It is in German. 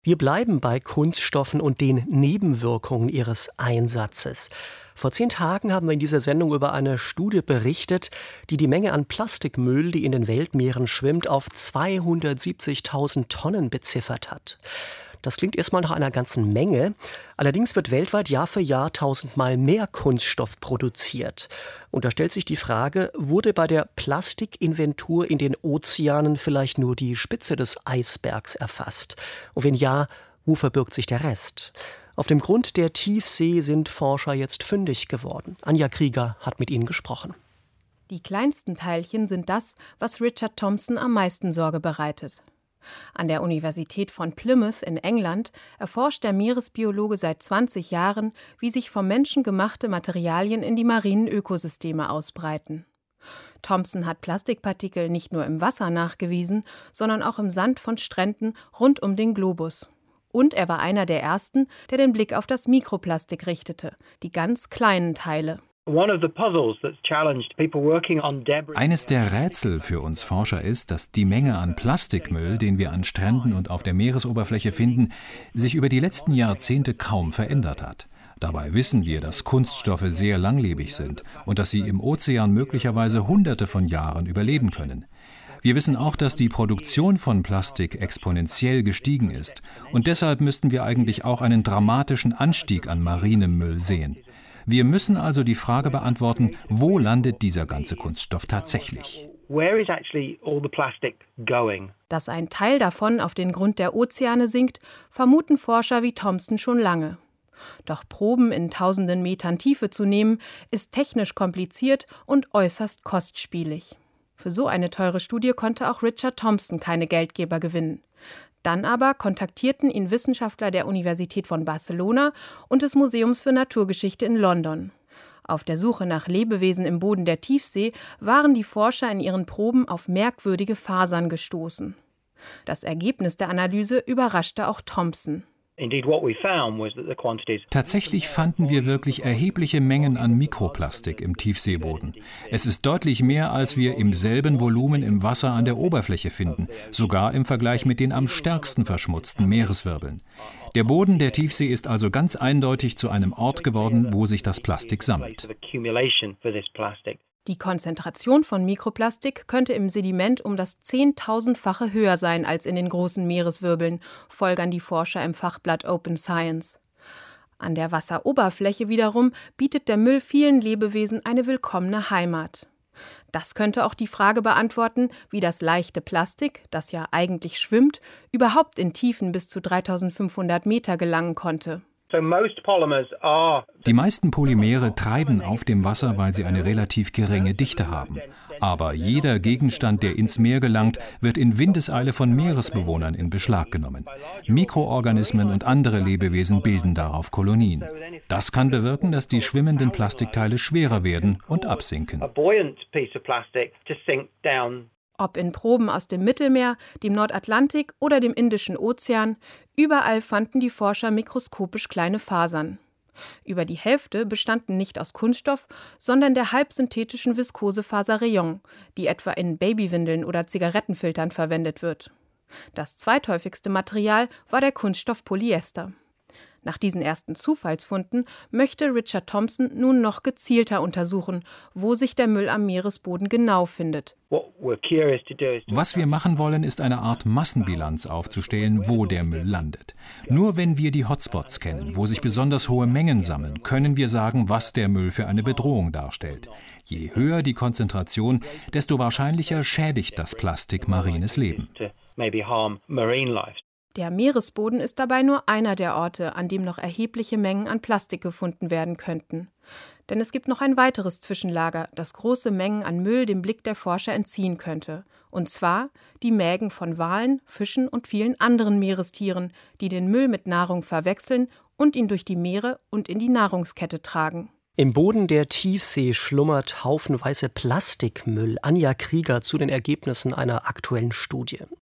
Wir bleiben bei Kunststoffen und den Nebenwirkungen ihres Einsatzes. Vor 10 Tagen haben wir in dieser Sendung über eine Studie berichtet, die die Menge an Plastikmüll, die in den Weltmeeren schwimmt, auf 270.000 Tonnen beziffert hat. Das klingt erstmal nach einer ganzen Menge. Allerdings wird weltweit Jahr für Jahr 1000-mal mehr Kunststoff produziert. Und da stellt sich die Frage, wurde bei der Plastikinventur in den Ozeanen vielleicht nur die Spitze des Eisbergs erfasst? Und wenn ja, wo verbirgt sich der Rest? Auf dem Grund der Tiefsee sind Forscher jetzt fündig geworden. Anja Krieger hat mit ihnen gesprochen. Die kleinsten Teilchen sind das, was Richard Thompson am meisten Sorge bereitet. An der Universität von Plymouth in England erforscht der Meeresbiologe seit 20 Jahren, wie sich vom Menschen gemachte Materialien in die marinen Ökosysteme ausbreiten. Thompson hat Plastikpartikel nicht nur im Wasser nachgewiesen, sondern auch im Sand von Stränden rund um den Globus. Und er war einer der ersten, der den Blick auf das Mikroplastik richtete, die ganz kleinen Teile. Eines der Rätsel für uns Forscher ist, dass die Menge an Plastikmüll, den wir an Stränden und auf der Meeresoberfläche finden, sich über die letzten Jahrzehnte kaum verändert hat. Dabei wissen wir, dass Kunststoffe sehr langlebig sind und dass sie im Ozean möglicherweise Hunderte von Jahren überleben können. Wir wissen auch, dass die Produktion von Plastik exponentiell gestiegen ist. Und deshalb müssten wir eigentlich auch einen dramatischen Anstieg an marinem Müll sehen. Wir müssen also die Frage beantworten, wo landet dieser ganze Kunststoff tatsächlich? Dass ein Teil davon auf den Grund der Ozeane sinkt, vermuten Forscher wie Thompson schon lange. Doch Proben in tausenden Metern Tiefe zu nehmen, ist technisch kompliziert und äußerst kostspielig. Für so eine teure Studie konnte auch Richard Thompson keine Geldgeber gewinnen. Dann aber kontaktierten ihn Wissenschaftler der Universität von Barcelona und des Museums für Naturgeschichte in London. Auf der Suche nach Lebewesen im Boden der Tiefsee waren die Forscher in ihren Proben auf merkwürdige Fasern gestoßen. Das Ergebnis der Analyse überraschte auch Thompson. Tatsächlich fanden wir wirklich erhebliche Mengen an Mikroplastik im Tiefseeboden. Es ist deutlich mehr, als wir im selben Volumen im Wasser an der Oberfläche finden, sogar im Vergleich mit den am stärksten verschmutzten Meereswirbeln. Der Boden der Tiefsee ist also ganz eindeutig zu einem Ort geworden, wo sich das Plastik sammelt. Die Konzentration von Mikroplastik könnte im Sediment um das 10.000-fache höher sein als in den großen Meereswirbeln, folgern die Forscher im Fachblatt Open Science. An der Wasseroberfläche wiederum bietet der Müll vielen Lebewesen eine willkommene Heimat. Das könnte auch die Frage beantworten, wie das leichte Plastik, das ja eigentlich schwimmt, überhaupt in Tiefen bis zu 3.500 Meter gelangen konnte. Die meisten Polymere treiben auf dem Wasser, weil sie eine relativ geringe Dichte haben. Aber jeder Gegenstand, der ins Meer gelangt, wird in Windeseile von Meeresbewohnern in Beschlag genommen. Mikroorganismen und andere Lebewesen bilden darauf Kolonien. Das kann bewirken, dass die schwimmenden Plastikteile schwerer werden und absinken. Ob in Proben aus dem Mittelmeer, dem Nordatlantik oder dem Indischen Ozean, überall fanden die Forscher mikroskopisch kleine Fasern. Über die Hälfte bestanden nicht aus Kunststoff, sondern der halbsynthetischen Viskosefaser Rayon, die etwa in Babywindeln oder Zigarettenfiltern verwendet wird. Das zweithäufigste Material war der Kunststoff Polyester. Nach diesen ersten Zufallsfunden möchte Richard Thompson nun noch gezielter untersuchen, wo sich der Müll am Meeresboden genau findet. Was wir machen wollen, ist eine Art Massenbilanz aufzustellen, wo der Müll landet. Nur wenn wir die Hotspots kennen, wo sich besonders hohe Mengen sammeln, können wir sagen, was der Müll für eine Bedrohung darstellt. Je höher die Konzentration, desto wahrscheinlicher schädigt das Plastik marines Leben. Der Meeresboden ist dabei nur einer der Orte, an dem noch erhebliche Mengen an Plastik gefunden werden könnten. Denn es gibt noch ein weiteres Zwischenlager, das große Mengen an Müll dem Blick der Forscher entziehen könnte. Und zwar die Mägen von Walen, Fischen und vielen anderen Meerestieren, die den Müll mit Nahrung verwechseln und ihn durch die Meere und in die Nahrungskette tragen. Im Boden der Tiefsee schlummert haufenweise Plastikmüll. Anja Krieger zu den Ergebnissen einer aktuellen Studie.